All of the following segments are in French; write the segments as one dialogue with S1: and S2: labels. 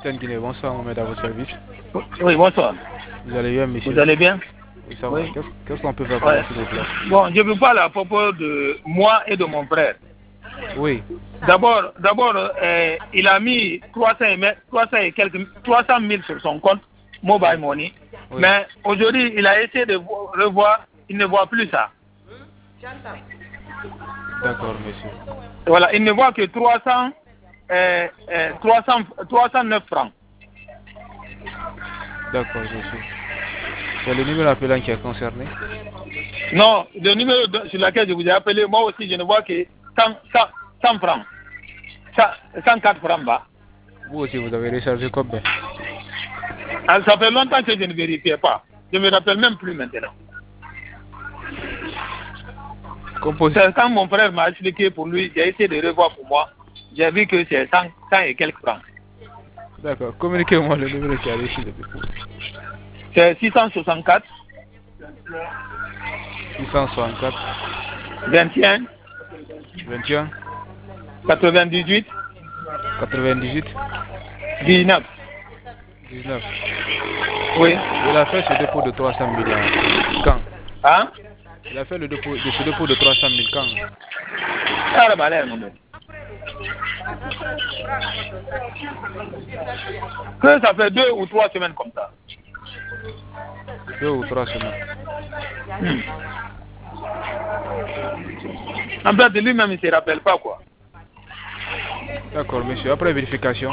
S1: Guinée, bonsoir Mohamed, à votre service.
S2: Oui, bonsoir.
S1: Vous allez bien, monsieur?
S2: Vous allez bien?
S1: Oui, ça va.
S2: Oui.
S1: Qu'est-ce qu'on peut faire pour vous, s'il vous plaît?
S2: Bon, je vous parle à propos de moi et de mon frère.
S1: Oui.
S2: D'abord, il a mis 300 000 sur son compte, Mobile Money.
S1: Oui.
S2: Mais aujourd'hui, il a essayé de revoir, il ne voit plus ça.
S1: D'accord, monsieur.
S2: Voilà, il ne voit que 309 francs.
S1: D'accord, monsieur. C'est le numéro appelant qui est concerné?
S2: Non, le numéro sur lequel je vous ai appelé, moi aussi, je ne vois que 100 francs. 104 francs bas.
S1: Vous aussi, vous avez rechargé combien?
S2: Alors, ça fait longtemps que je ne vérifiais pas. Je ne me rappelle même plus maintenant. C'est quand mon frère m'a expliqué pour lui, j'ai essayé de revoir pour moi. J'ai vu que c'est 100 et quelques francs.
S1: D'accord. Communiquez-moi le numéro qui a reçu le dépôt.
S2: C'est 664
S1: 664
S2: 21
S1: 21
S2: 98
S1: 98
S2: 19.
S1: 19.
S2: Oui.
S1: Il a fait ce dépôt de 300 000 quand?
S2: Hein?
S1: Il a fait ce dépôt de 300 000 quand?
S2: Que ça fait 2 ou 3 semaines comme ça.
S1: 2 ou 3 semaines.
S2: En fait, lui-même, il ne se rappelle pas quoi.
S1: D'accord, monsieur. Après vérification,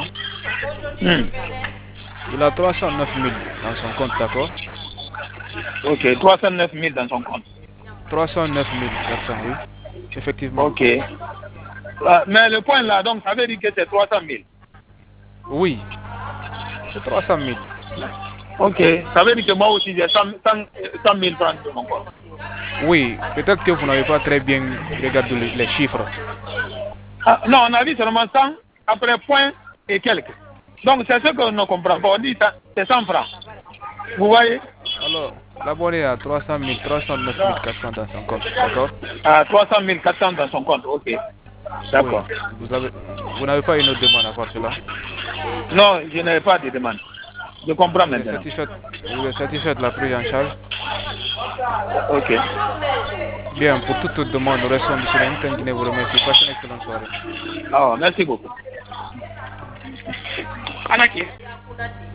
S1: il a 309 000 dans son compte, d'accord?
S2: Ok, 309 000 dans son compte.
S1: 309 400, oui. Effectivement.
S2: Ok. Mais le point là, donc, ça veut dire que c'est 300 000.
S1: Oui. C'est 300 000.
S2: Ok. Ça veut dire que moi aussi, j'ai 100 000 francs sur mon compte.
S1: Oui. Peut-être que vous n'avez pas très bien regardé les chiffres.
S2: Ah, non, on a dit seulement 100 après point et quelques. Donc, c'est ce que nous comprenons pas. On dit que c'est 100 francs. Vous voyez?
S1: Alors, l'abonné a 300 000, 309 400 dans son compte, d'accord?
S2: Ah, 300 400 dans son compte, ok. D'accord.
S1: Oui. Vous n'avez pas une autre demande à part cela?
S2: Non, je n'avais pas de demande. Je comprends maintenant.
S1: Vous êtes satisfait de la prise en charge?
S2: Ok.
S1: Bien, pour toute autre demande, nous restons disponibles. Guinée vous remercie. Passez une excellente soirée.
S2: Ah, merci beaucoup. Anaki.